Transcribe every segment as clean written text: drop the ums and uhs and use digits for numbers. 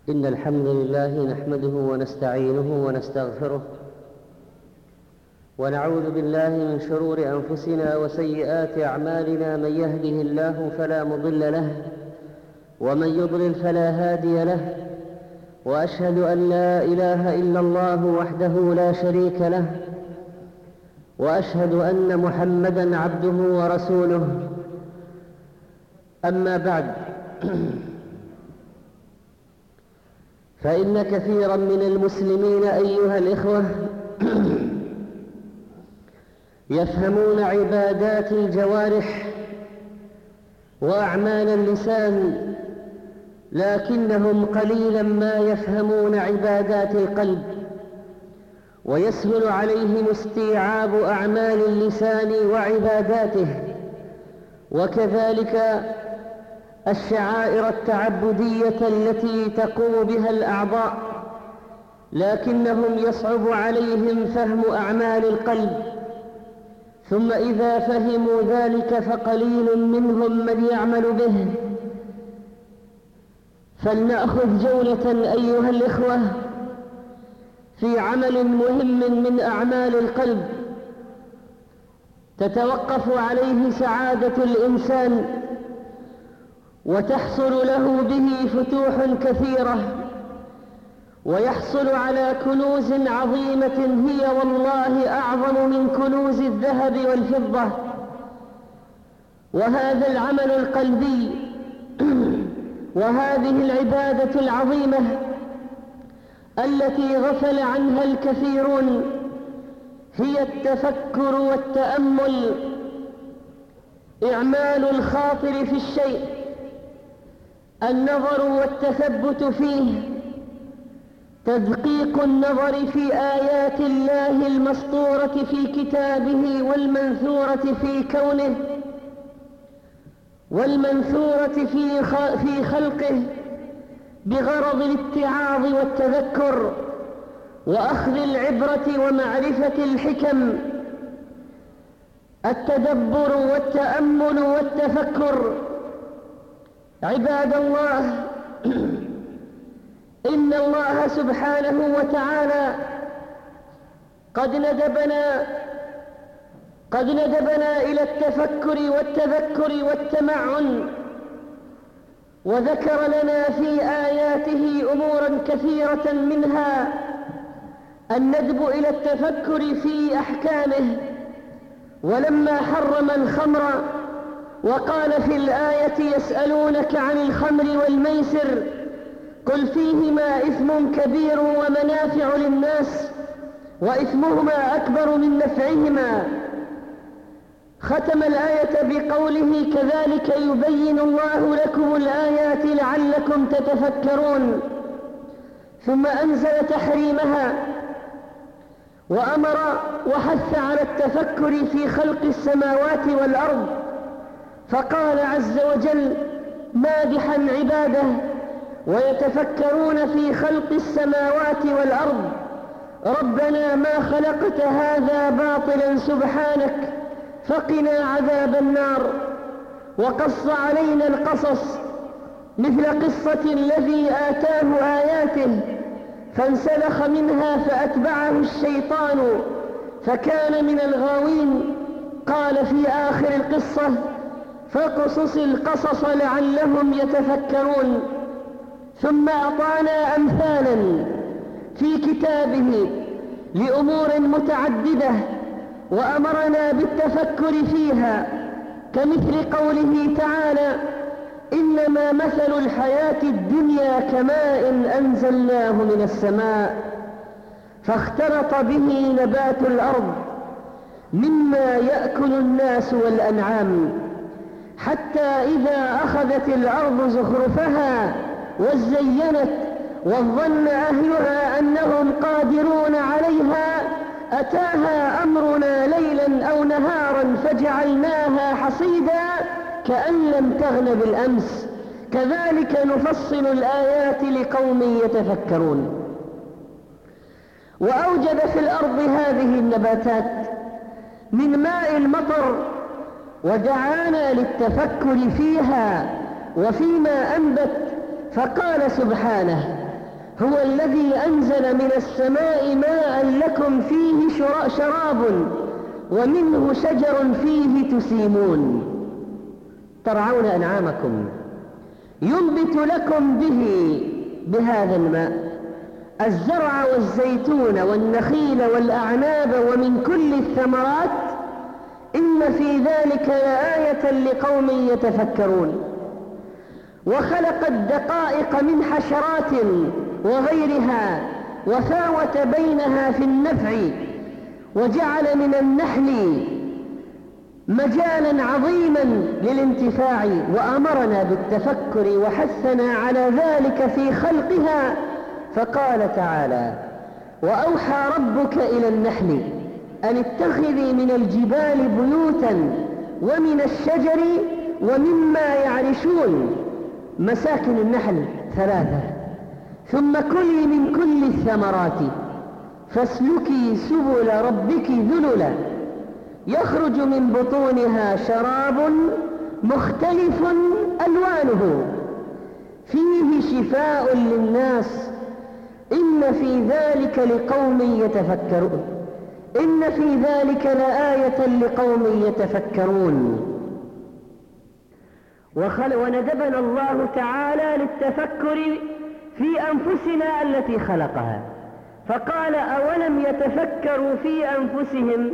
إن الحمد لله نحمده ونستعينه ونستغفره ونعوذ بالله من شرور أنفسنا وسيئات أعمالنا. من يهده الله فلا مضل له ومن يضلل فلا هادي له، وأشهد أن لا إله إلا الله وحده لا شريك له، وأشهد أن محمدًا عبده ورسوله. أما بعد، فإن كثيرا من المسلمين أيها الإخوة يفهمون عبادات الجوارح وأعمال اللسان، لكنهم قليلا ما يفهمون عبادات القلب، ويسهل عليهم استيعاب أعمال اللسان وعباداته، وكذلك الشعائر التعبدية التي تقوم بها الأعضاء، لكنهم يصعب عليهم فهم أعمال القلب. ثم إذا فهموا ذلك فقليل منهم من يعمل به. فلنأخذ جولة أيها الإخوة في عمل مهم من أعمال القلب تتوقف عليه سعادة الإنسان، وتحصل له به فتوح كثيرة، ويحصل على كنوز عظيمة هي والله أعظم من كنوز الذهب والفضة. وهذا العمل القلبي وهذه العبادة العظيمة التي غفل عنها الكثيرون هي التفكر والتأمل، إعمال الخاطر في الشيء، النظر والتثبت فيه، تدقيق النظر في آيات الله المسطورة في كتابه والمنثورة في كونه، والمنثورة في خلقه، بغرض الاتعاظ والتذكر وأخذ العبرة ومعرفة الحكم. التدبر والتأمل والتفكر. عباد الله، إن الله سبحانه وتعالى قد ندبنا إلى التفكر والتذكر والتمعن، وذكر لنا في آياته أمورا كثيرة، منها الندب إلى التفكر في أحكامه. ولما حرم الخمر وقال في الآية: يسألونك عن الخمر والميسر قل فيهما إثم كبير ومنافع للناس وإثمهما أكبر من نفعهما، ختم الآية بقوله: كذلك يبين الله لكم الآيات لعلكم تتفكرون. ثم أنزل تحريمها وأمر وحث على التفكر في خلق السماوات والأرض، فقال عز وجل مادحا عباده: ويتفكرون في خلق السماوات والأرض ربنا ما خلقت هذا باطلا سبحانك فقنا عذاب النار. وقص علينا القصص، مثل قصة الذي آتاه آياته فانسلخ منها فأتبعه الشيطان فكان من الغاوين. قال في آخر القصة: فاقصص القصص لعلهم يتفكرون. ثم أعطانا أمثالا في كتابه لأمور متعددة وأمرنا بالتفكر فيها، كمثل قوله تعالى: إنما مثل الحياة الدنيا كماء أنزلناه من السماء فاختلط به نبات الأرض مما يأكل الناس والأنعام حتى إذا أخذت الأرض زخرفها وزينت وظن أهلها أنهم قادرون عليها أتاها أمرنا ليلا أو نهارا فجعلناها حصيدا كأن لم تغن بالأمس كذلك نفصل الآيات لقوم يتفكرون. وأوجد في الأرض هذه النباتات من ماء المطر ودعانا للتفكر فيها وفيما أنبت، فقال سبحانه: هو الذي أنزل من السماء ماء لكم فيه شراب ومنه شجر فيه تسيمون ترعون أنعامكم ينبت لكم بهذا الماء الزرع والزيتون والنخيل والأعناب ومن كل الثمرات إن في ذلك لآية لقوم يتفكرون. وخلق الدقائق من حشرات وغيرها وفاوت بينها في النفع وجعل من النحل مجالا عظيما للانتفاع وأمرنا بالتفكر وحثنا على ذلك في خلقها فقال تعالى وأوحى ربك إلى النحل أن اتخذي من الجبال بيوتا ومن الشجر ومما يعرشون مساكن النحل 3 ثم كلي من كل الثمرات فاسلكي سبل ربك ذللا يخرج من بطونها شراب مختلف ألوانه فيه شفاء للناس إن في ذلك لقوم يتفكرون إن في ذلك لآية لقوم يتفكرون. وندبنا الله تعالى للتفكر في أنفسنا التي خلقها فقال أولم يتفكروا في أنفسهم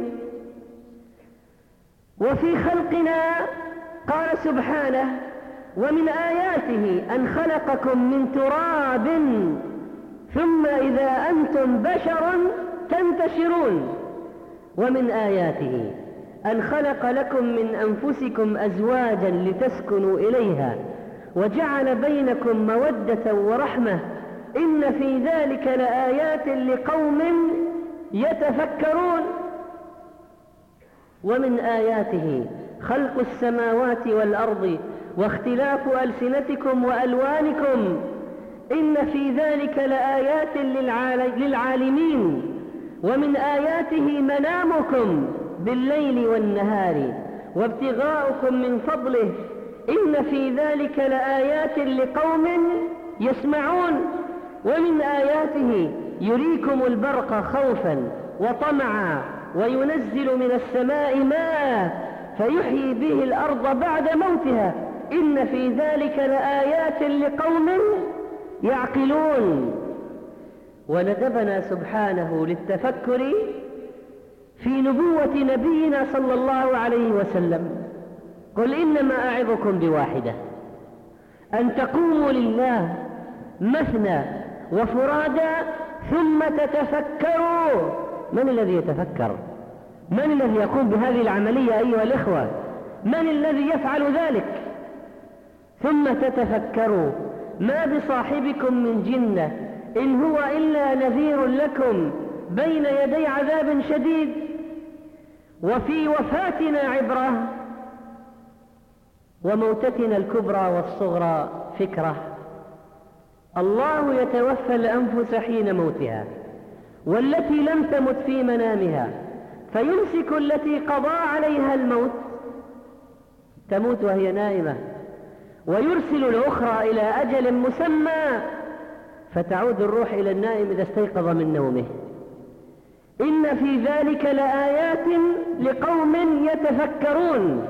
وفي خلقنا قال سبحانه ومن آياته أن خلقكم من تراب ثم إذا أنتم بشر تنتشرون ومن آياته أن خلق لكم من أنفسكم أزواجا لتسكنوا إليها وجعل بينكم مودة ورحمة إن في ذلك لآيات لقوم يتفكرون. ومن آياته خلق السماوات والأرض واختلاف ألسنتكم وألوانكم إن في ذلك لآيات للعالمين. ومن آياته منامكم بالليل والنهار وابتغاؤكم من فضله إن في ذلك لآيات لقوم يسمعون. ومن آياته يريكم البرق خوفا وطمعا وينزل من السماء ماء فيحيي به الأرض بعد موتها إن في ذلك لآيات لقوم يعقلون. وندبنا سبحانه للتفكر في نبوة نبينا صلى الله عليه وسلم قل إنما أعظكم بواحدة أن تقوموا لله مثنى وفرادا ثم تتفكروا. من الذي يتفكر؟ من الذي يقوم بهذه العملية أيها الإخوة؟ من الذي يفعل ذلك؟ ثم تتفكروا ما بصاحبكم من جنة إن هو إلا نذير لكم بين يدي عذاب شديد. وفي وفاتنا عبرة وموتتنا الكبرى والصغرى فكرة. الله يتوفى الأنفس حين موتها والتي لم تمت في منامها فيمسك التي قضى عليها الموت تموت وهي نائمة ويرسل الأخرى إلى أجل مسمى فتعود الروح إلى النائم إذا استيقظ من نومه. إن في ذلك لآيات لقوم يتفكرون.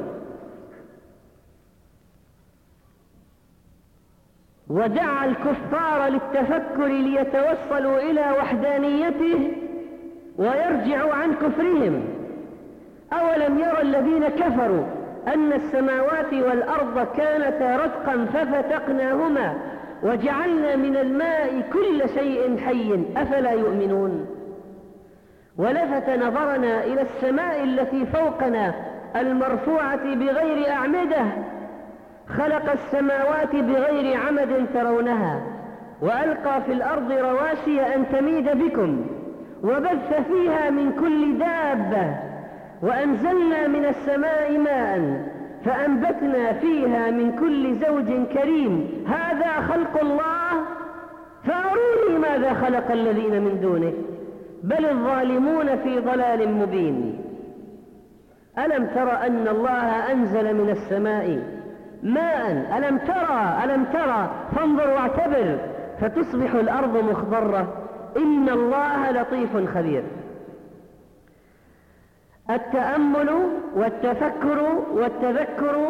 ودعا الكفار للتفكر ليتوصلوا إلى وحدانيته ويرجعوا عن كفرهم. أولم يرى الذين كفروا أن السماوات والأرض كانتا رتقا ففتقناهما وجعلنا من الماء كل شيء حي أفلا يؤمنون. ولفت نظرنا إلى السماء التي فوقنا المرفوعة بغير أعمدة خلق السماوات بغير عمد ترونها وألقى في الأرض رواسي أن تميد بكم وبث فيها من كل دابة وأنزلنا من السماء ماء فأنبتنا فيها من كل زوج كريم هذا خلق الله فأروني ماذا خلق الذين من دونه بل الظالمون في ضلال مبين. ألم تر أن الله أنزل من السماء ماء؟ ألم ترى فانظر واعتبر فتصبح الأرض مخضرة. إن الله لطيف خبير. التأمل والتفكر والتذكر،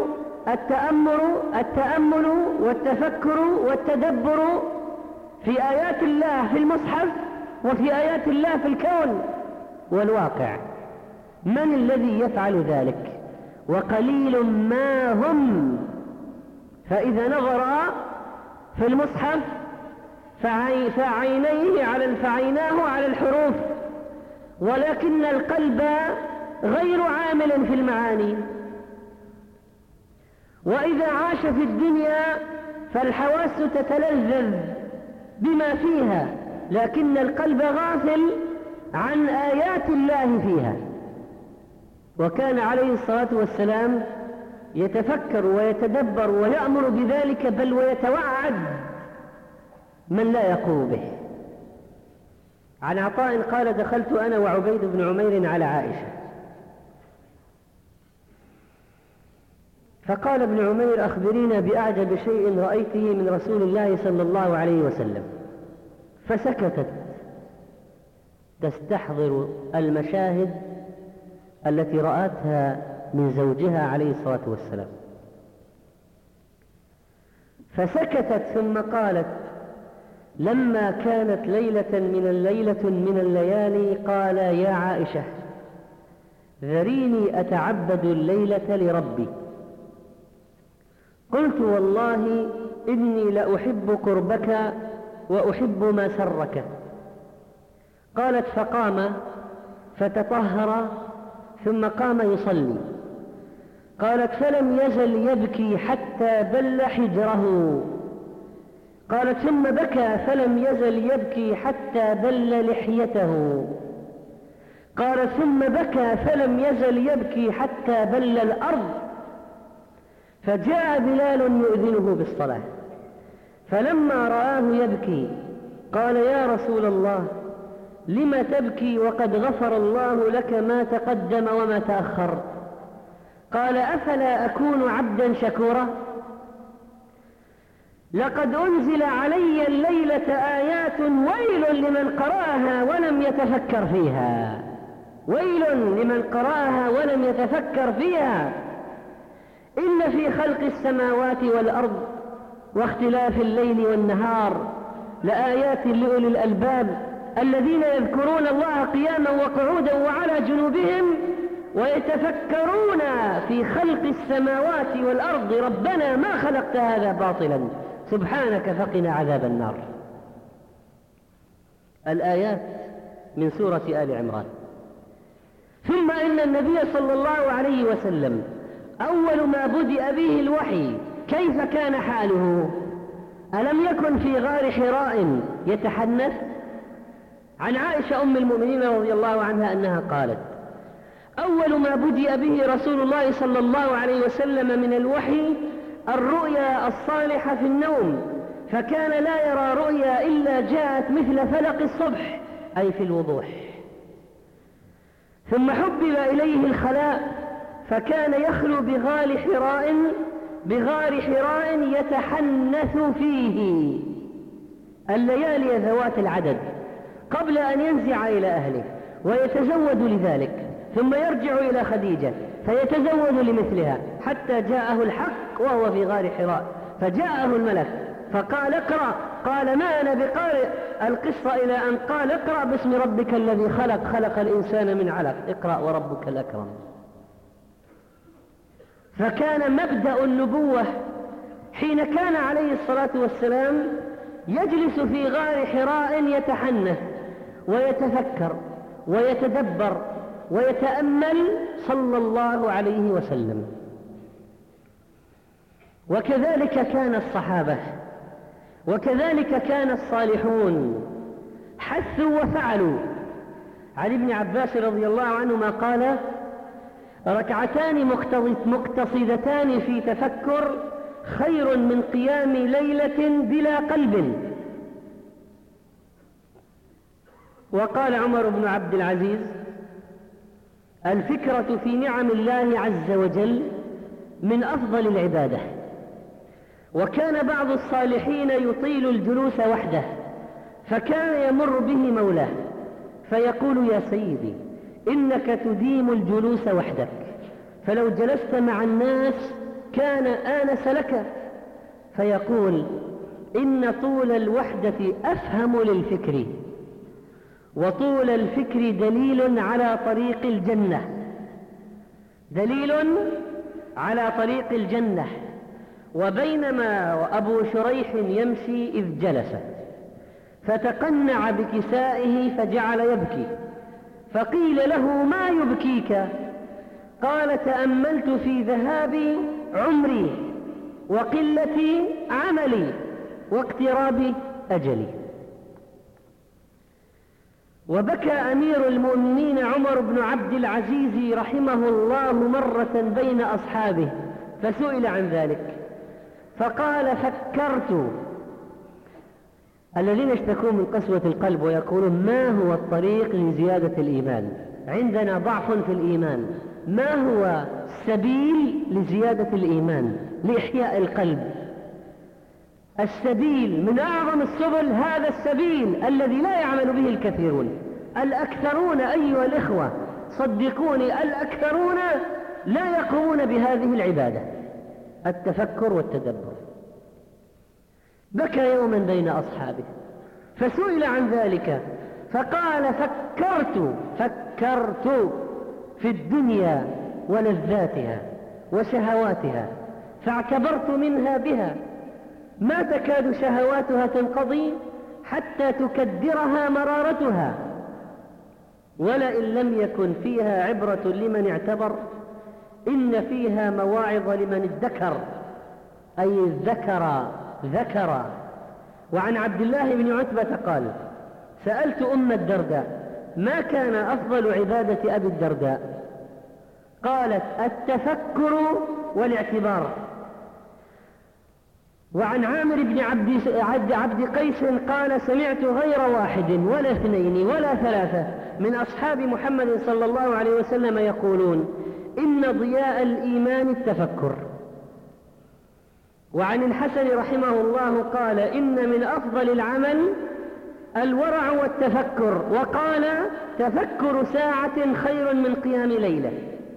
التأمل والتفكر والتدبر في آيات الله في المصحف وفي آيات الله في الكون والواقع. من الذي يفعل ذلك؟ وقليل ما هم. فإذا نظر في المصحف فعيناه على الحروف، ولكن القلب غير عامل في المعاني. وإذا عاش في الدنيا فالحواس تتلذذ بما فيها، لكن القلب غافل عن آيات الله فيها. وكان عليه الصلاة والسلام يتفكر ويتدبر ويأمر بذلك، بل ويتوعد من لا يقوم به. عن عطاء قال: دخلت أنا وعبيد بن عمير على عائشة، فقال ابن عمير: أخبرينا بأعجب شيء رأيته من رسول الله صلى الله عليه وسلم. فسكتت تستحضر المشاهد التي رأتها من زوجها عليه الصلاة والسلام. فسكتت ثم قالت: لما كانت ليلة من الليالي قال: يا عائشة ذريني أتعبد الليلة لربي. قلت: والله إني لأحب قربك وأحب ما سرك. قالت: فقام فتطهر ثم قام يصلي. قالت: فلم يزل يبكي حتى بل حجره. قالت: ثم بكى فلم يزل يبكي حتى بل لحيته. قالت: ثم بكى فلم يزل يبكي حتى بل الأرض. فجاء بلال يؤذنه بالصلاة، فلما رآه يبكي قال: يا رسول الله لم تبكي وقد غفر الله لك ما تقدم وما تأخر؟ قال: أفلا أكون عبدا شكورا؟ لقد أنزل علي الليلة آيات ويل لمن قرأها ولم يتفكر فيها، ويل لمن قرأها ولم يتفكر فيها. إن في خلق السماوات والأرض واختلاف الليل والنهار لآيات لأولي الألباب الذين يذكرون الله قياما وقعودا وعلى جنوبهم ويتفكرون في خلق السماوات والأرض ربنا ما خلقت هذا باطلا سبحانك فقنا عذاب النار. الآيات من سورة آل عمران. ثم إن النبي صلى الله عليه وسلم أول ما بدأ به الوحي كيف كان حاله؟ ألم يكن في غار حراء يتحنث؟ عن عائشة أم المؤمنين رضي الله عنها أنها قالت: أول ما بدأ به رسول الله صلى الله عليه وسلم من الوحي الرؤيا الصالحة في النوم، فكان لا يرى رؤيا إلا جاءت مثل فلق الصبح أي في الوضوح. ثم حبب إليه الخلاء، فكان يخلو بغار حراء يتحنث فيه الليالي ذوات العدد قبل أن ينزع إلى أهله ويتزود لذلك، ثم يرجع إلى خديجة فيتزود لمثلها حتى جاءه الحق وهو في غار حراء، فجاءه الملك فقال: اقرأ. قال: ما أنا بقارئ القصة إلى أن قال: اقرأ باسم ربك الذي خلق الإنسان من علق، اقرأ وربك الأكرم. فكان مبدأ النبوة حين كان عليه الصلاة والسلام يجلس في غار حراء يتحنث ويتفكر ويتدبر ويتأمل صلى الله عليه وسلم. وكذلك كان الصحابة، وكذلك كان الصالحون، حثوا وفعلوا. عن ابن عباس رضي الله عنهما قال: ركعتان مقتصدتان في تفكر خير من قيام ليلة بلا قلب. وقال عمر بن عبد العزيز: الفكرة في نعم الله عز وجل من أفضل العبادة. وكان بعض الصالحين يطيل الجلوس وحده، فكان يمر به مولاه فيقول: يا سيدي إنك تديم الجلوس وحدك، فلو جلست مع الناس كان آنس لك. فيقول: إن طول الوحدة أفهم للفكر، وطول الفكر دليل على طريق الجنة، دليل على طريق الجنة. وبينما أبو شريح يمشي إذ جلس فتقنع بكسائه فجعل يبكي، فقيل له: ما يبكيك؟ قال: تأملت في ذهاب عمري وقلة عملي واقتراب أجلي. وبكى أمير المؤمنين عمر بن عبد العزيز رحمه الله مرة بين أصحابه، فسئل عن ذلك فقال: فكرت. الذين يشتكون من قسوة القلب ويقولون: ما هو الطريق لزيادة الإيمان؟ عندنا ضعف في الإيمان، ما هو السبيل لزيادة الإيمان لإحياء القلب؟ السبيل من أعظم السبل هذا السبيل الذي لا يعمل به الكثيرون. الأكثرون أيها الإخوة صدقوني، الأكثرون لا يقومون بهذه العبادة، التفكر والتدبر. بكى يوما بين أصحابه فسئل عن ذلك فقال: فكرت في الدنيا ولذاتها وشهواتها، فاعتبرت منها بها ما تكاد شهواتها تنقضي حتى تكدرها مرارتها، ولئن لم يكن فيها عبرة لمن اعتبر إن فيها مواعظ لمن ادكر، أي ذكر. وعن عبد الله بن عتبة قال: سألت أم الدرداء: ما كان أفضل عبادة أبي الدرداء؟ قالت: التفكر والاعتبار. وعن عامر بن عبد قيس قال: سمعت غير واحد ولا اثنين ولا ثلاثة من أصحاب محمد صلى الله عليه وسلم يقولون: إن ضياء الإيمان التفكر. وعن الحسن رحمه الله قال: إن من أفضل العمل الورع والتفكر، وقال: تفكر ساعة خير من قيام ليلة.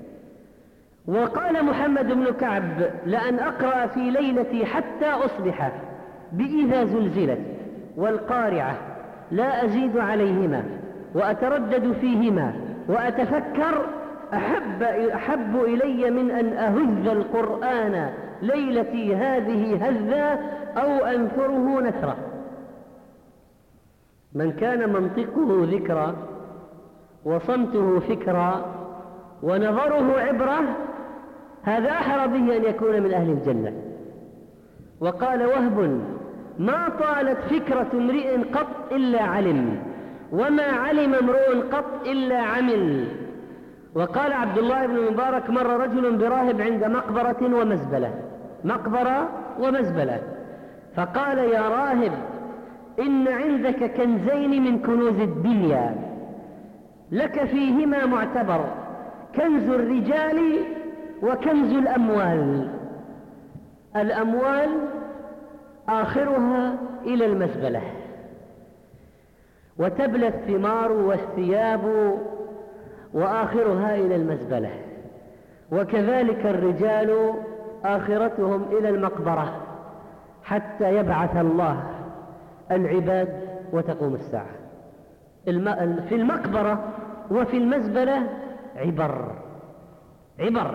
وقال محمد بن كعب: لأن أقرأ في ليلتي حتى أصبح بإذا زلزلت والقارعة لا أزيد عليهما وأتردد فيهما وأتفكر أحب إلي من أن أهز القرآن ليلتي هذه هزا أو أنثره نثرا. من كان منطقه ذكرى وصمته فكرى ونظره عبرة، هذا أحرى به أن يكون من أهل الجنة. وقال وهب: ما طالت فكرة امرئ قط إلا علم، وما علم امرؤ قط إلا عمل. وقال عبد الله بن مبارك: مر رجل براهب عند مقبرة ومزبلة، فقال: يا راهب، إن عندك كنزين من كنوز الدنيا لك فيهما معتبر، كنز الرجال وكنز الأموال. الأموال آخرها إلى المزبلة، وتبلى الثمار والثياب وآخرها إلى المزبلة، وكذلك الرجال آخرتهم إلى المقبرة حتى يبعث الله العباد وتقوم الساعة. في المقبرة وفي المزبلة عبر.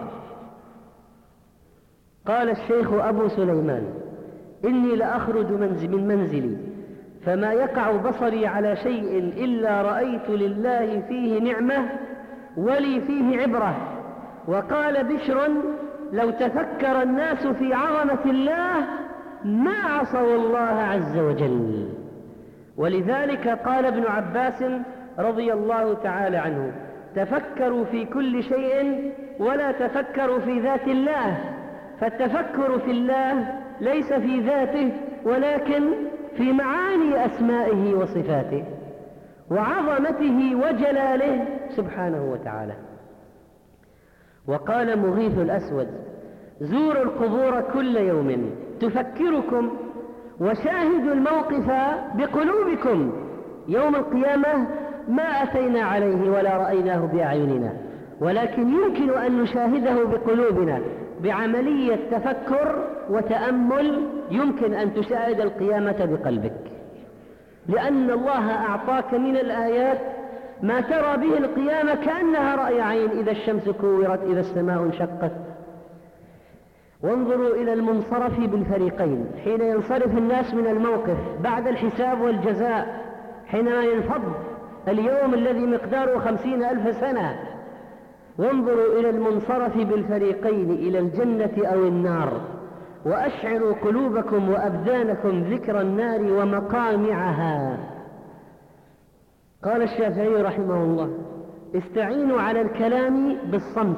قال الشيخ أبو سليمان: إني لأخرج من منزلي فما يقع بصري على شيء إلا رأيت لله فيه نعمة ولي فيه عبرة. وقال بشر: لو تفكر الناس في عظمة الله ما عصوا الله عز وجل. ولذلك قال ابن عباس رضي الله تعالى عنه: تفكروا في كل شيء ولا تفكروا في ذات الله، فالتفكر في الله ليس في ذاته ولكن في معاني أسمائه وصفاته وعظمته وجلاله سبحانه وتعالى. وقال مغيث الأسود: زوروا القبور كل يوم تفكركم، وشاهدوا الموقف بقلوبكم. يوم القيامة ما أتينا عليه ولا رأيناه بأعيننا، ولكن يمكن أن نشاهده بقلوبنا بعملية تفكر وتأمل. يمكن أن تشاهد القيامة بقلبك، لأن الله أعطاك من الآيات ما ترى به القيامة كأنها رأي عين، إذا الشمس كورت، إذا السماء انشقت. وانظروا إلى المنصرف بالفريقين حين ينصرف الناس من الموقف بعد الحساب والجزاء، حينما ينفض اليوم الذي مقداره 50,000 سنة. وانظروا إلى المنصرف بالفريقين إلى الجنة أو النار، وأشعروا قلوبكم وأبدانكم ذكر النار ومقامعها. قال الشافعي رحمه الله: استعينوا على الكلام بالصمت،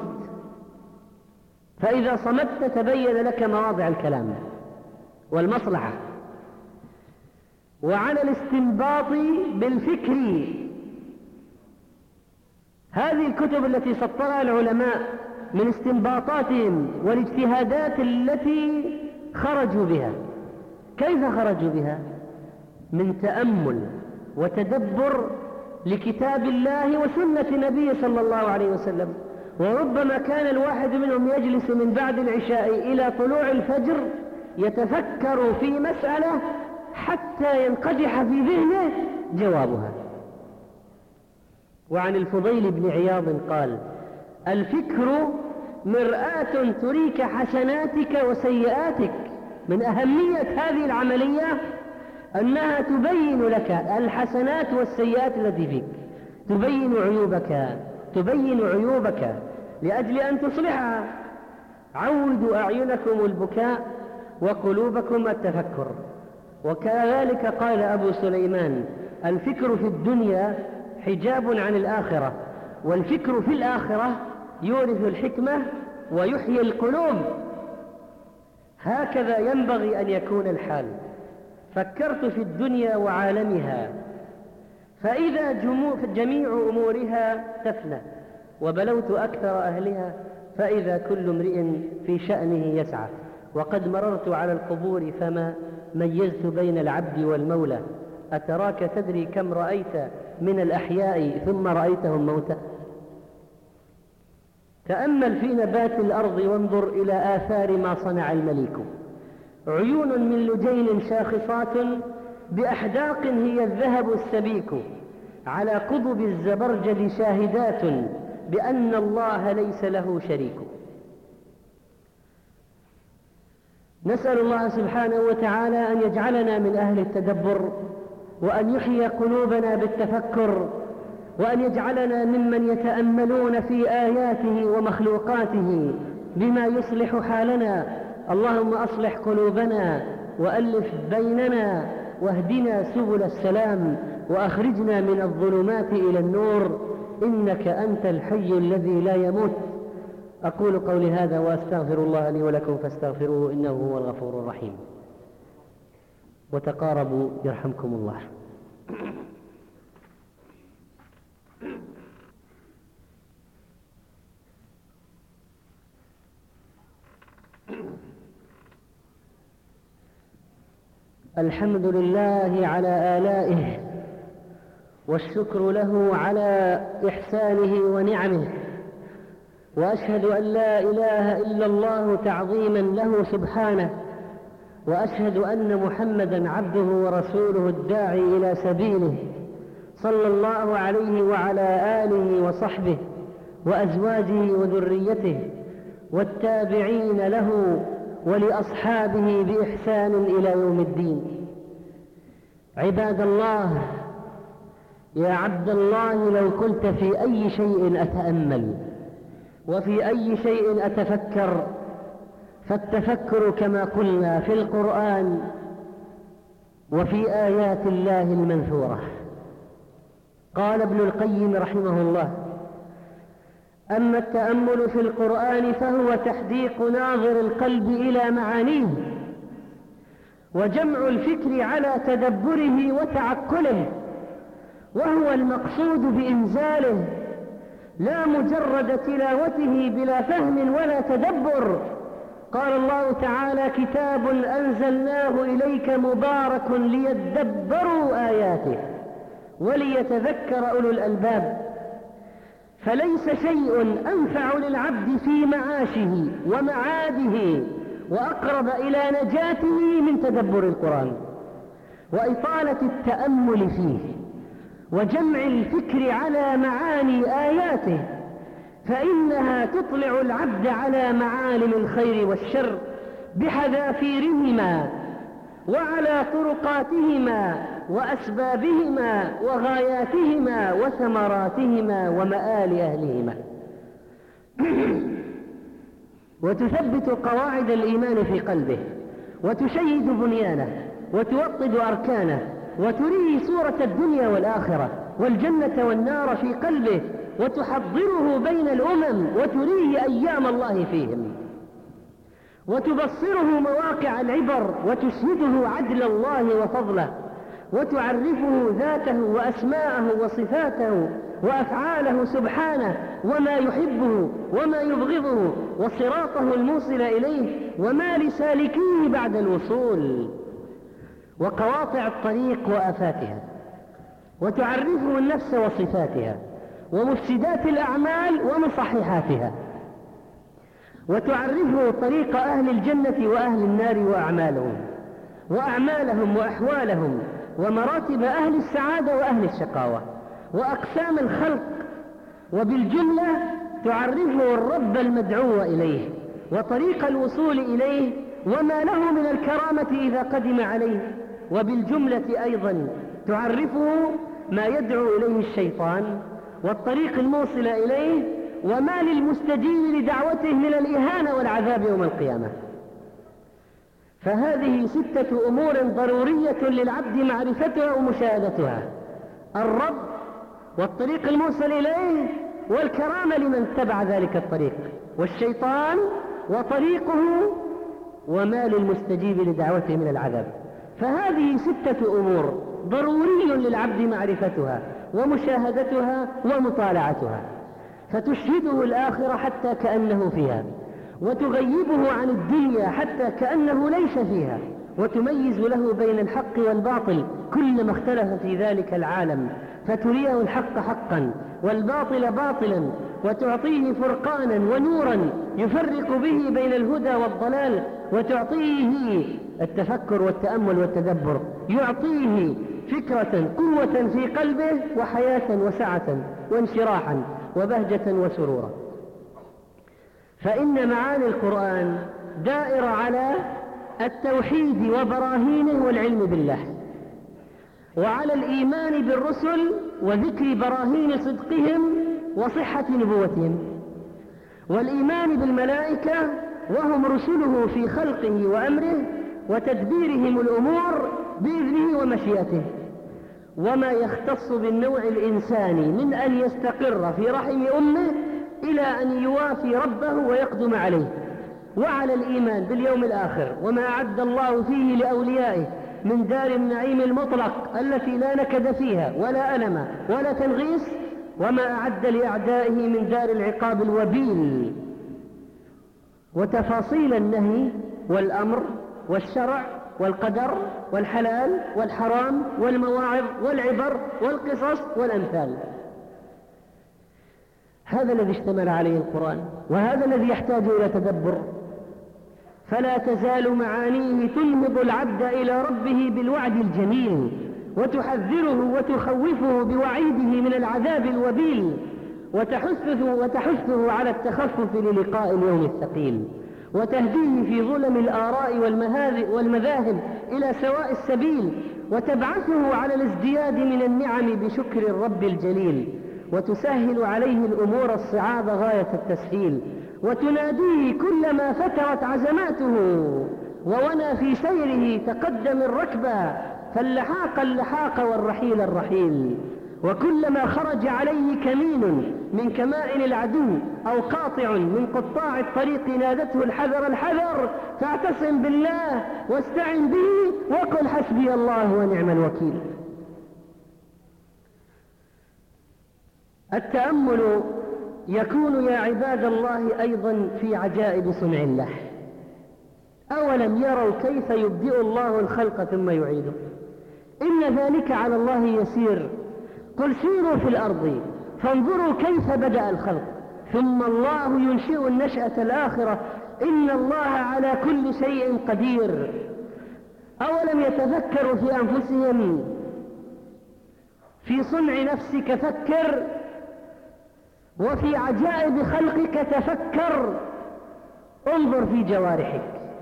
فإذا صمت تبين لك مواضع الكلام والمصلحة، وعلى الاستنباط بالفكر. هذه الكتب التي سطرها العلماء من استنباطاتهم والاجتهادات التي خرجوا بها، كيف خرجوا بها؟ من تأمل وتدبر لكتاب الله وسنة نبيه صلى الله عليه وسلم. وربما كان الواحد منهم يجلس من بعد العشاء إلى طلوع الفجر يتفكر في مسألة حتى ينقدح في ذهنه جوابها. وعن الفضيل بن عياض قال: الفكر مرآة تريك حسناتك وسيئاتك. من أهمية هذه العملية أنها تبين لك الحسنات والسيئات التي فيك، تبين عيوبك لأجل أن تصلحها. عودوا أعينكم البكاء وقلوبكم التفكر. وكذلك قال أبو سليمان: الفكر في الدنيا حجاب عن الآخرة، والفكر في الآخرة يورث الحكمة ويحيي القلوب. هكذا ينبغي أن يكون الحال. فكرت في الدنيا وعالمها، فإذا جميع أمورها تفنى، وبلوت أكثر أهلها، فإذا كل امرئ في شأنه يسعى. وقد مررت على القبور فما ميزت بين العبد والمولى. أتراك تدري كم رأيت من الأحياء ثم رأيتهم موتى؟ تأمل في نبات الأرض وانظر إلى آثار ما صنع المليك. عيون من لجين شاخصات بأحداق هي الذهب السبيك، على قضب الزبرجد شاهدات بأن الله ليس له شريك. نسأل الله سبحانه وتعالى أن يجعلنا من أهل التدبر، وأن يحيي قلوبنا بالتفكر، وأن يجعلنا ممن يتأملون في آياته ومخلوقاته بما يصلح حالنا. اللهم أصلح قلوبنا وألف بيننا، واهدنا سبل السلام، وأخرجنا من الظلمات إلى النور، إنك أنت الحي الذي لا يموت. أقول قولي هذا وأستغفر الله لي ولكم فاستغفروه إنه هو الغفور الرحيم. وتقاربوا يرحمكم الله. الحمد لله على آلائه، والشكر له على إحسانه ونعمه، وأشهد أن لا إله إلا الله تعظيما له سبحانه، وأشهد أن محمدا عبده ورسوله الداعي إلى سبيله، صلى الله عليه وعلى آله وصحبه وأزواجه وذريته والتابعين له ولأصحابه بإحسان إلى يوم الدين. عباد الله، يا عبد الله، لو قلت في أي شيء أتأمل وفي أي شيء أتفكر، فالتفكر كما قلنا في القرآن وفي آيات الله المنثورة. قال ابن القيم رحمه الله: أما التأمل في القرآن فهو تحديق ناظر القلب إلى معانيه، وجمع الفكر على تدبره وتعقله، وهو المقصود بإنزاله، لا مجرد تلاوته بلا فهم ولا تدبر. قال الله تعالى: كتاب أنزلناه إليك مبارك ليدبروا آياته وليتذكر أولو الألباب. فليس شيء أنفع للعبد في معاشه ومعاده وأقرب إلى نجاته من تدبر القرآن وإطالة التأمل فيه وجمع الفكر على معاني آياته، فإنها تطلع العبد على معالم الخير والشر بحذافيرهما وعلى طرقاتهما وأسبابهما وغاياتهما وثمراتهما ومآل أهلهما، وتثبت قواعد الإيمان في قلبه وتشيد بنيانه وتوطد أركانه وتريه صورة الدنيا والآخرة والجنة والنار في قلبه وتحضره بين الأمم وتريه أيام الله فيهم وتبصره مواقع العبر وتشهده عدل الله وفضله وتعرفه ذاته وأسماءه وصفاته وأفعاله سبحانه وما يحبه وما يبغضه وصراطه الموصل إليه وما لسالكيه بعد الوصول وقواطع الطريق وآفاتها، وتعرفه النفس وصفاتها ومفسدات الأعمال ومصححاتها، وتعرفه طريق أهل الجنة وأهل النار وأعمالهم وأحوالهم ومراتب أهل السعادة وأهل الشقاوة وأقسام الخلق، وبالجملة تعرفه الرب المدعو إليه وطريق الوصول إليه وما له من الكرامة إذا قدم عليه، وبالجملة أيضا تعرفه ما يدعو إليه الشيطان والطريق الموصل إليه وما للمستجيب لدعوته من الإهانة والعذاب يوم القيامة. فهذه 6 أمور ضرورية للعبد معرفتها ومشاهدتها: الرب والطريق الموصل إليه والكرامة لمن اتبع ذلك الطريق، والشيطان وطريقه وما للمستجيب لدعوته من العذاب. فهذه 6 أمور ضروري للعبد معرفتها ومشاهدتها ومطالعتها، فتشهده الآخرة حتى كأنه فيها، وتغيبه عن الدنيا حتى كأنه ليس فيها، وتميز له بين الحق والباطل كلما اختلف في ذلك العالم، فتريه الحق حقا والباطل باطلا، وتعطيه فرقانا ونورا يفرق به بين الهدى والضلال، وتعطيه التفكر والتأمل والتدبر، يعطيه فكرة قوة في قلبه وحياة وسعة وانشراحا وبهجة وسرورا. فإن معاني القرآن دائرة على التوحيد وبراهينه والعلم بالله، وعلى الإيمان بالرسل وذكر براهين صدقهم وصحة نبوتهم، والإيمان بالملائكة وهم رسله في خلقه وأمره وتدبيرهم الأمور بإذنه ومشيئته، وما يختص بالنوع الإنساني من أن يستقر في رحم أمه إلى أن يوافي ربه ويقدم عليه، وعلى الإيمان باليوم الآخر وما أعد الله فيه لأوليائه من دار النعيم المطلق التي لا نكد فيها ولا ألم ولا تنغيص، وما أعد لأعدائه من دار العقاب الوبيل، وتفاصيل النهي والأمر والشرع والقدر والحلال والحرام والمواعظ والعبر والقصص والأمثال. هذا الذي اشتمل عليه القرآن، وهذا الذي يحتاج إلى تدبر. فلا تزال معانيه تنهض العبد إلى ربه بالوعد الجميل، وتحذره وتخوفه بوعيده من العذاب الوبيل، وتحثه على التخفف للقاء اليوم الثقيل، وتهديه في ظلم الآراء والمذاهب إلى سواء السبيل، وتبعثه على الازدياد من النعم بشكر الرب الجليل، وتسهل عليه الأمور الصعاب غاية التسهيل، وتناديه كلما فترت عزماته وونى في سيره تقدم الركبة، فاللحاق اللحاق والرحيل الرحيل، وكلما خرج عليه كمين من كمائن العدو أو قاطع من قطاع الطريق نادته الحذر الحذر، فاعتصم بالله واستعن به وقل حسبي الله ونعم الوكيل. التأمل يكون يا عباد الله أيضا في عجائب صنع الله، أولم يروا كيف يبدئ الله الخلق ثم يعيده إن ذلك على الله يسير قل سيروا في الأرض فانظروا كيف بدأ الخلق ثم الله ينشئ النشأة الآخرة إن الله على كل شيء قدير أولم يتفكروا في أنفسهم في صنع نفسك فكر وفي عجائب خلقك تفكر انظر في جوارحك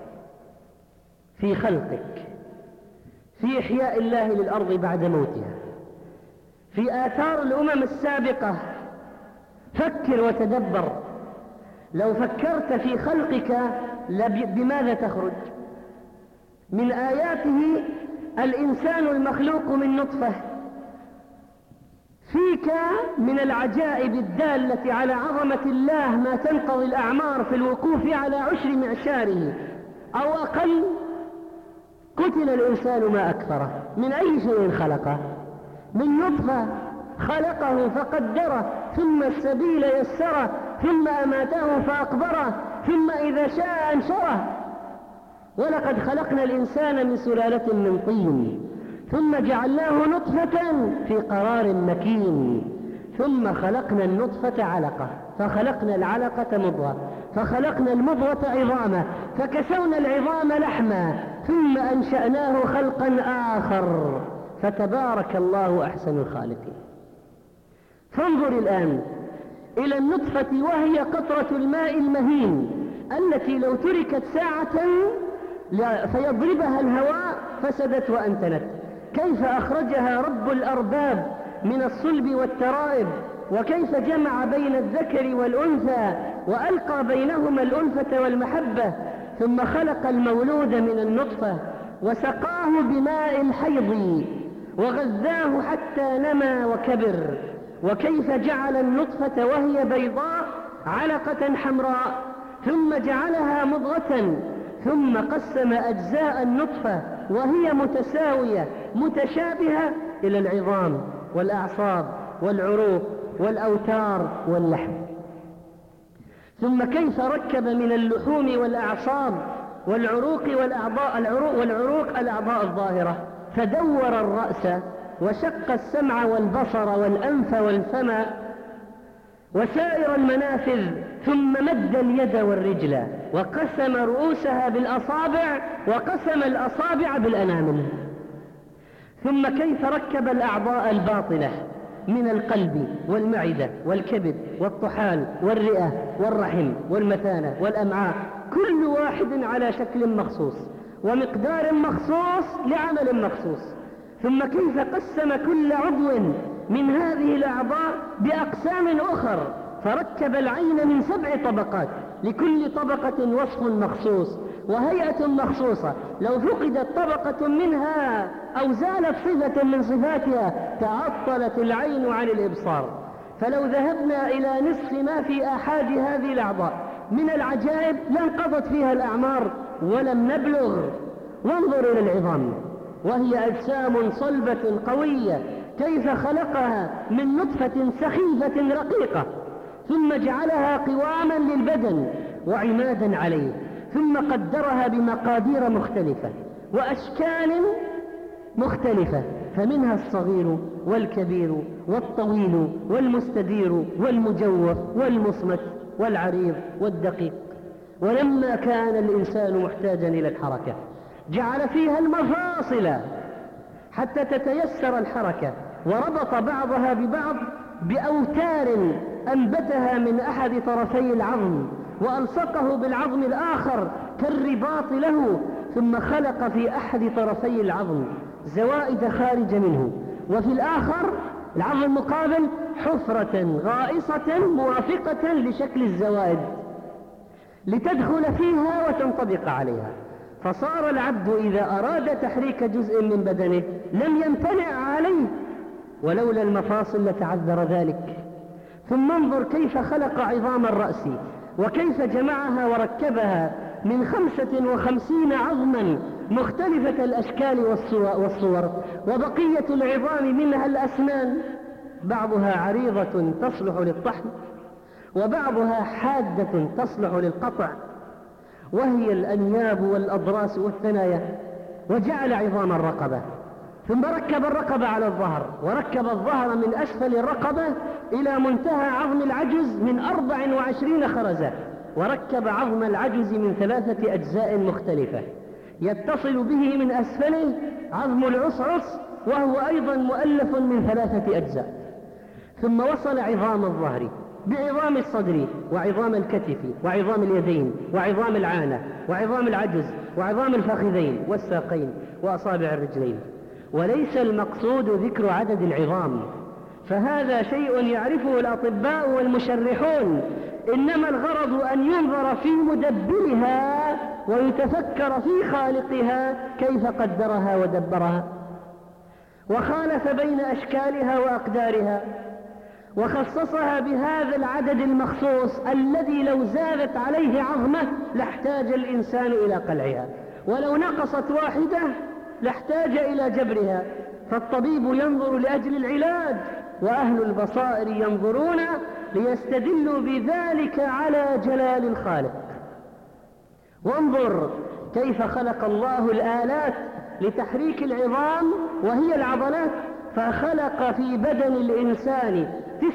في خلقك في إحياء الله للأرض بعد موتها في آثار الأمم السابقة فكر وتدبر لو فكرت في خلقك بماذا تخرج من آياته الإنسان المخلوق من نطفة فيك من العجائب الدالة على عظمة الله ما تنقضي الأعمار في الوقوف على عشر معشاره أو أقل قتل الإنسان ما أكثره من أي شيء خلقه من نطفة خلقه فقدره ثم السبيل يسره ثم أماته فأقبره ثم إذا شاء أنشره ولقد خلقنا الإنسان من سلالة من طين ثم جعلناه نطفة في قرار مكين ثم خلقنا النطفة علقة فخلقنا العلقة مضغة فخلقنا المضغة عظاما فكسونا العظام لحما ثم أنشأناه خلقا آخر فتبارك الله أحسن الخالقين فانظر الآن إلى النطفة وهي قطرة الماء المهين التي لو تركت ساعة فيضربها الهواء فسدت وأنتنت كيف أخرجها رب الأرباب من الصلب والترائب وكيف جمع بين الذكر والأنثى وألقى بينهما الألفة والمحبة ثم خلق المولود من النطفة وسقاه بماء الحيض وغذاه حتى نما وكبر وكيف جعل النطفة وهي بيضاء علقة حمراء ثم جعلها مضغة ثم قسم أجزاء النطفة وهي متساوية متشابهة إلى العظام والأعصاب والعروق والأوتار واللحم ثم كيف ركب من اللحوم والأعصاب والعروق والعروق الأعضاء الظاهرة فدور الرأس وشق السمع والبصر والأنف والفم وسائر المنافذ ثم مد اليد والرجل وقسم رؤوسها بالأصابع وقسم الأصابع بالأنامل ثم كيف ركب الأعضاء الباطنة من القلب والمعدة والكبد والطحال والرئة والرحم والمثانة والأمعاء كل واحد على شكل مخصوص ومقدار مخصوص لعمل مخصوص ثم كيف قسم كل عضو من هذه الأعضاء بأقسام أخر فركب العين من 7 طبقات لكل طبقة وصف مخصوص وهيئة مخصوصة لو فقدت طبقة منها أو زالت صفة من صفاتها تعطلت العين عن الإبصار فلو ذهبنا إلى نصف ما في آحاد هذه الأعضاء من العجائب لانقضت فيها الأعمار ولم نبلغ وانظر إلى العظام وهي أجسام صلبة قوية كيف خلقها من نطفة سخيفة رقيقة ثم جعلها قواما للبدن وعمادا عليه ثم قدرها بمقادير مختلفة وأشكال مختلفة فمنها الصغير والكبير والطويل والمستدير والمجوف والمصمت والعريض والدقيق ولما كان الإنسان محتاجا إلى الحركة جعل فيها المفاصل حتى تتيسر الحركة وربط بعضها ببعض بأوتار أنبتها من أحد طرفي العظم وألصقه بالعظم الآخر كالرباط له ثم خلق في أحد طرفي العظم زوائد خارج منه وفي الآخر العظم المقابل حفرة غائصة موافقة لشكل الزوائد لتدخل فيها وتنطبق عليها فصار العبد إذا أراد تحريك جزء من بدنه لم يمتنع عليه ولولا المفاصل لتعذر ذلك ثم انظر كيف خلق عظام الرأس وكيف جمعها وركبها من 55 عظما مختلفة الأشكال والصور وبقية العظام منها الأسنان بعضها عريضة تصلح للطحن وبعضها حادة تصلح للقطع وهي الأنياب والأضراس والثنايا، وجعل عظام الرقبة، ثم ركب الرقبة على الظهر، وركب الظهر من أسفل الرقبة إلى منتهى عظم العجز من 24 خرزة، وركب عظم العجز من 3 أجزاء مختلفة يتصل به من أسفله عظم العصعص، وهو أيضا مؤلف من 3 أجزاء، ثم وصل عظام الظهر بعظام الصدر وعظام الكتف وعظام اليدين وعظام العانة وعظام العجز وعظام الفخذين والساقين وأصابع الرجلين. وليس المقصود ذكر عدد العظام، فهذا شيء يعرفه الأطباء والمشرحون، إنما الغرض أن ينظر في مدبرها ويتفكر في خالقها كيف قدرها ودبرها، وخالف بين أشكالها وأقدارها، وخصصها بهذا العدد المخصوص الذي لو زادت عليه عظمة لاحتاج الإنسان إلى قلعها، ولو نقصت واحدة لاحتاج إلى جبرها. فالطبيب ينظر لأجل العلاج، وأهل البصائر ينظرون ليستدلوا بذلك على جلال الخالق. وانظر كيف خلق الله الآلات لتحريك العظام وهي العضلات، فخلق في بدن الإنسان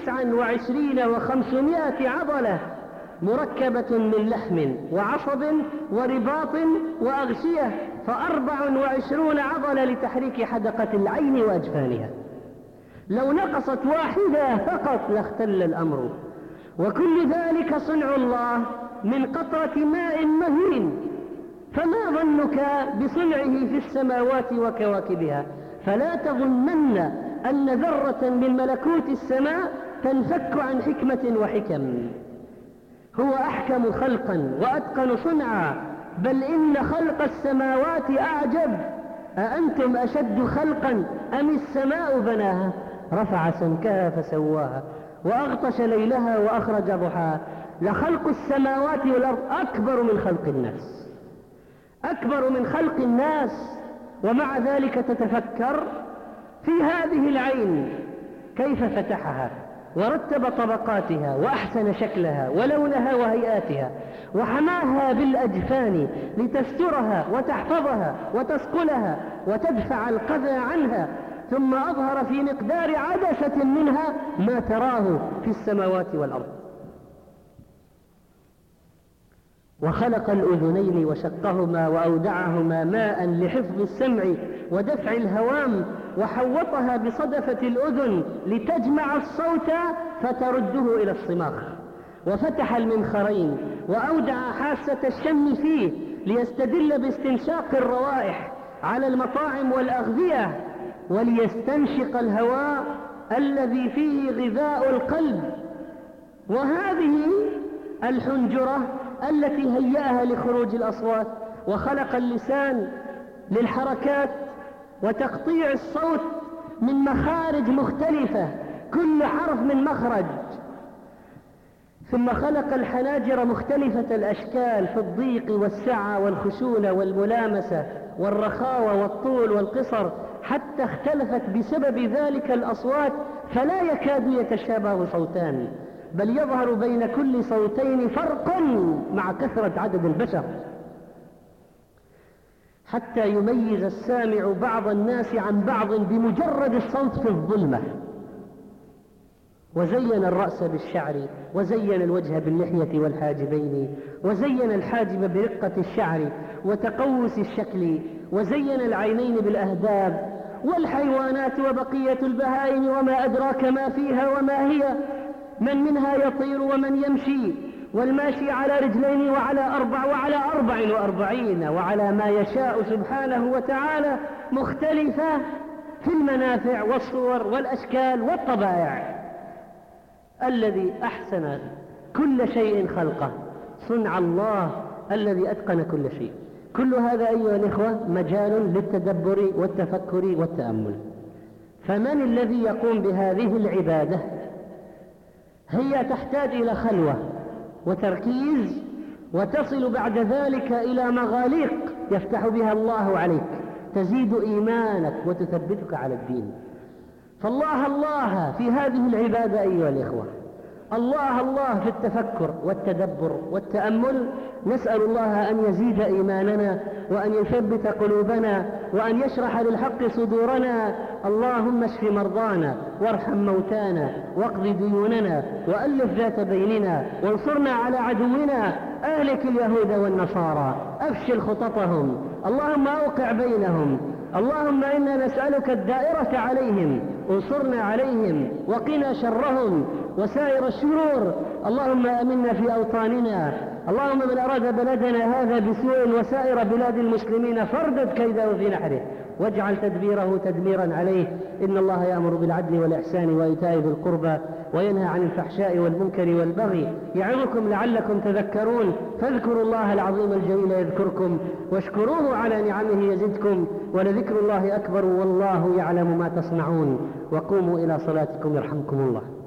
29,500 عضلة مركبة من لحم وعصب ورباط وأغشية، ف24 عضلة لتحريك حدقة العين وأجفانها. لو نقصت واحدة فقط لاختل الأمر، وكل ذلك صنع الله من قطرة ماء مهين، فما ظنك بصنعه في السماوات وكواكبها؟ فلا تظنن أن ذرة من ملكوت السماء تنفك عن حكمة وحكم. هو أحكم خلقا وأتقن صنعا، بل إن خلق السماوات أعجب. أأنتم أشد خلقا أم السماء بناها رفع سمكها فسواها وأغطش ليلها وأخرج ضحاها؟ لخلق السماوات والأرض أكبر من خلق الناس، أكبر من خلق الناس. ومع ذلك تتفكر في هذه العين كيف فتحها ورتب طبقاتها وأحسن شكلها ولونها وهيئاتها، وحماها بالأجفان لتسترها وتحفظها وتصقلها وتدفع القذى عنها، ثم أظهر في مقدار عدسة منها ما تراه في السماوات والأرض. وخلق الأذنين وشقهما وأودعهما ماء لحفظ السمع ودفع الهوام، وحوطها بصدفة الأذن لتجمع الصوت فترده إلى الصماخ، وفتح المنخرين وأودع حاسة الشم فيه ليستدل باستنشاق الروائح على المطاعم والأغذية، وليستنشق الهواء الذي فيه غذاء القلب. وهذه الحنجرة التي هيأها لخروج الأصوات، وخلق اللسان للحركات وتقطيع الصوت من مخارج مختلفة، كل حرف من مخرج. ثم خلق الحناجر مختلفة الأشكال في الضيق والسعة والخشونة والملامسة والرخاوة والطول والقصر، حتى اختلفت بسبب ذلك الأصوات، فلا يكاد يتشابه صوتان، بل يظهر بين كل صوتين فرق مع كثرة عدد البشر، حتى يميز السامع بعض الناس عن بعض بمجرد الصوت في الظلمة. وزين الرأس بالشعر، وزين الوجه باللحية والحاجبين، وزين الحاجب برقة الشعر وتقوس الشكل، وزين العينين بالأهداب، والحيوانات وبقية البهائم وما أدراك ما فيها وما هي، من منها يطير ومن يمشي، والماشي على رجلين وعلى 4 وعلى 44 وعلى ما يشاء سبحانه وتعالى، مختلفة في المنافع والصور والأشكال والطبائع. الذي أحسن كل شيء خلقه، صنع الله الذي أتقن كل شيء. كل هذا أيها الإخوة مجال للتدبر والتفكر والتأمل. فمن الذي يقوم بهذه العبادة؟ هي تحتاج إلى خلوة وتركيز، وتصل بعد ذلك إلى مغاليق يفتح بها الله عليك، تزيد إيمانك وتثبتك على الدين. فالله الله في هذه العبادة أيها الإخوة، الله الله في التفكر والتدبر والتأمل. نسأل الله أن يزيد إيماننا وأن يثبت قلوبنا وأن يشرح للحق صدورنا. اللهم اشف مرضانا وارحم موتانا واقض ديوننا وألف ذات بيننا وانصرنا على عدونا. أهلك اليهود والنصارى، أفشل خططهم، اللهم أوقع بينهم. اللهم إنا نسألك الدائرة عليهم، انصرنا عليهم وقنا شرهم وسائر الشرور. اللهم آمنا في أوطاننا. اللهم من أراد بلدنا هذا بسوء وسائر بلاد المسلمين فاردد كيده في نحره واجعل تدبيره تدميرا عليه. إن الله يأمر بالعدل والإحسان وإيتاء ذي القربى وينهى عن الفحشاء والمنكر والبغي يعظكم لعلكم تذكرون. فاذكروا الله العظيم الجليل يذكركم واشكروه على نعمه يزدكم ولذكر الله أكبر والله يعلم ما تصنعون. وقوموا إلى صلاتكم يرحمكم الله.